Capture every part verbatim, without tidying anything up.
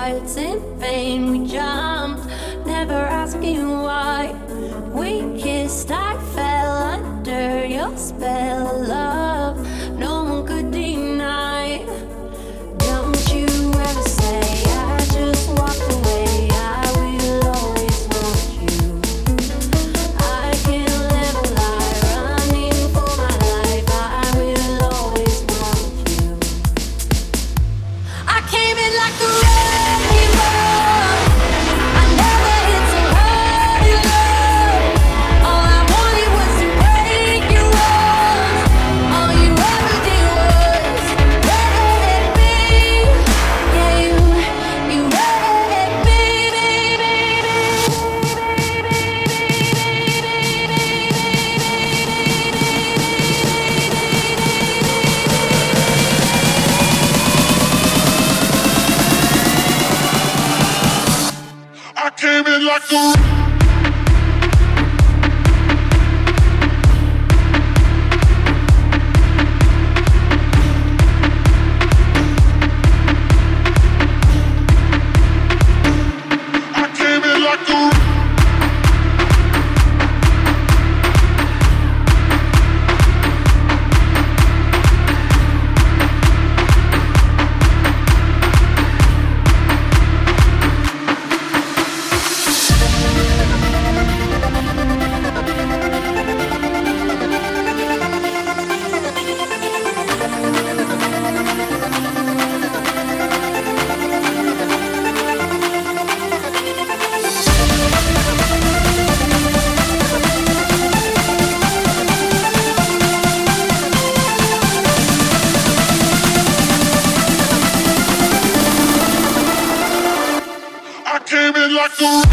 hearts in vain. We jumped, never asking why. We kissed, I fell under your spell of love. No one could deny. Don't you ever say I just walked away. I will always want you. I can't live a lie, running for my life. I will always want you. I came in like a wrecking ball. I never hit so hard in love. All I wanted was to break your walls. All you ever did was wreck me. Yeah, you, you wrecked me, I came in like a I came in like a I came in like a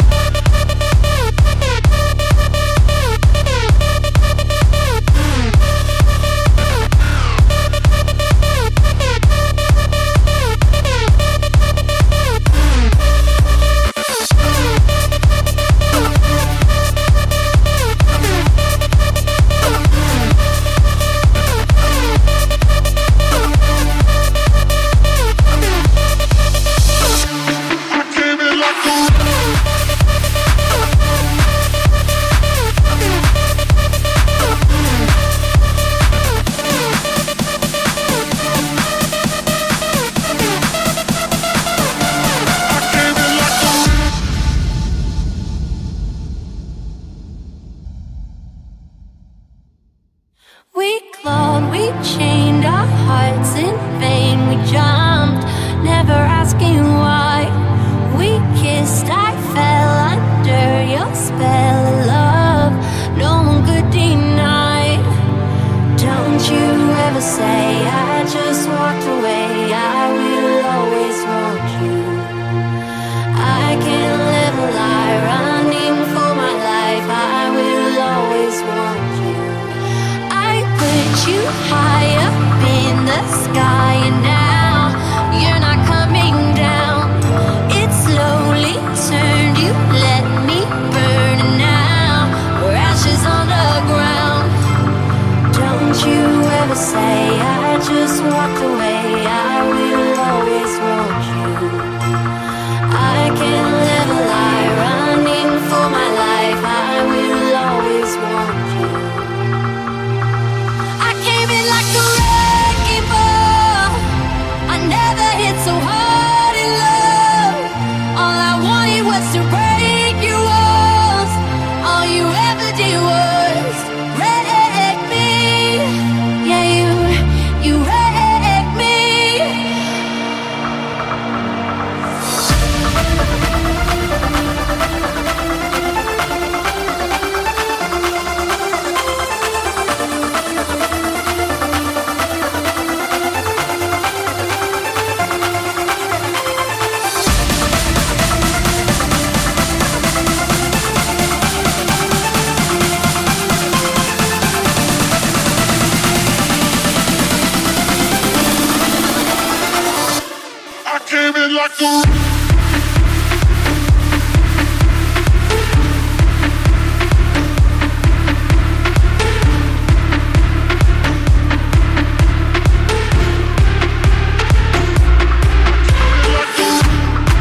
I came in like a I came in like a we clawed, we chained our hearts in vain. We jumped, never asking why. We kissed, I fell under your spell of love. No one could deny. Don't you ever say I just walked away. I will always want you. I can't live a lie, running for my life. I will always want you. I put you high up in the sky, and now you're not coming down. It slowly turned, you let me burn, and now we're ashes on the ground. Don't you ever say I just walked away. I will always want you. I can't live a lie, running for my life. I will always want you. I came in like a wrecking ball. I never hit so hard in love. All I wanted was to break your walls. All you ever did was wreck me. Yeah, you, you wrecked me. I came in like a like a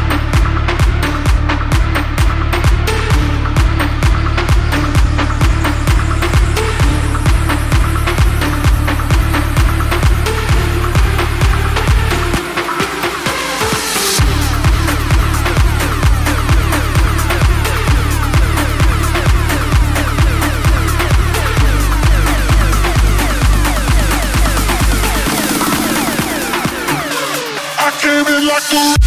like the